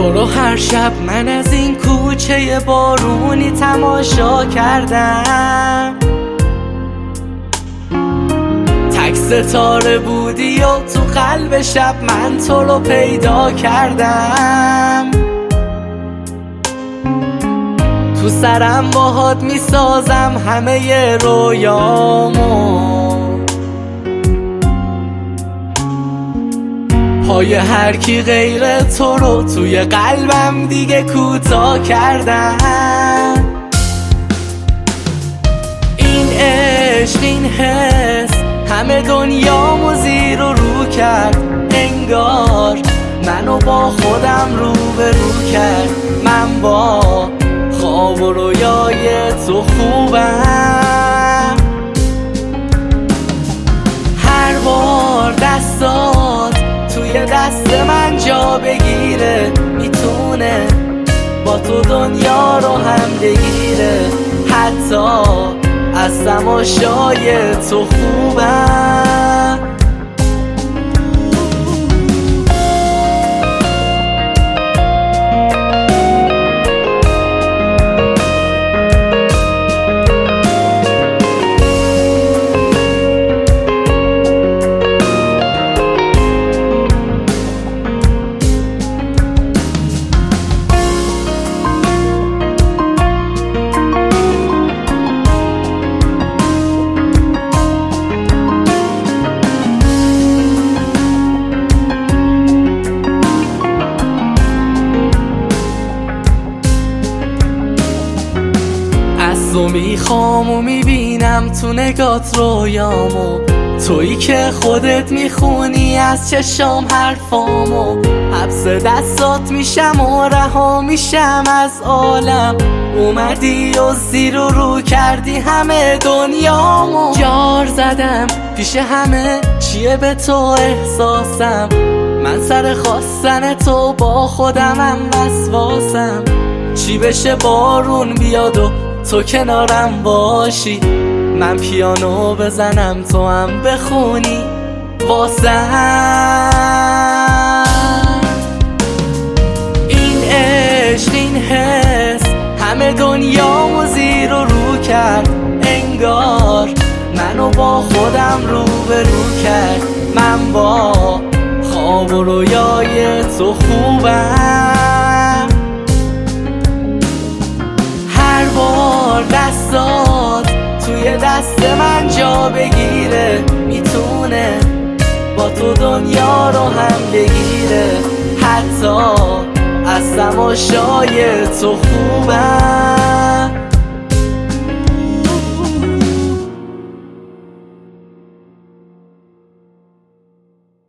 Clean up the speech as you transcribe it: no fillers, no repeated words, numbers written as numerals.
تو رو هر شب من از این کوچه بارونی تماشا کردم، تک ستاره بودی و تو قلب شب من تو رو پیدا کردم. تو سرم باهات میسازم همه رویامو، پای هر کی غیر تو رو توی قلبم دیگه کوتاه کردم. این عشق این حس همه دنیامو زیر و رو کرد، انگار منو با خودم روبرو کرد. من با خواب و رویای تو خوبم، هر بار دستات توی دست من جا بگیره میتونه با تو دنیا رو هم بگیره. حتی از تماشای تو خوبم. تو میخوام و میبینم تو نگات رویامو، تویی که خودت میخونی از چشام حرفامو. حبس دستات میشم و رها میشم از عالم، اومدی و زیر و رو کردی همه دنیامو. جار زدم پیش همه چیه به تو احساسم، من سر خواستن تو با خودمم وسواسم. چی بشه بارون بیاد و تو کنارم باشی، من پیانو بزنم تو هم بخونی واسم. این عشق این حس همه دنیامو زیر و رو کرد، انگار منو با خودم روبرو کرد. من با خواب و رویای تو خوبم، هر بار دستات توی دست من جا بگیره میتونه با تو دنیا رو هم بگیره. حتی از تماشای تو خوبم.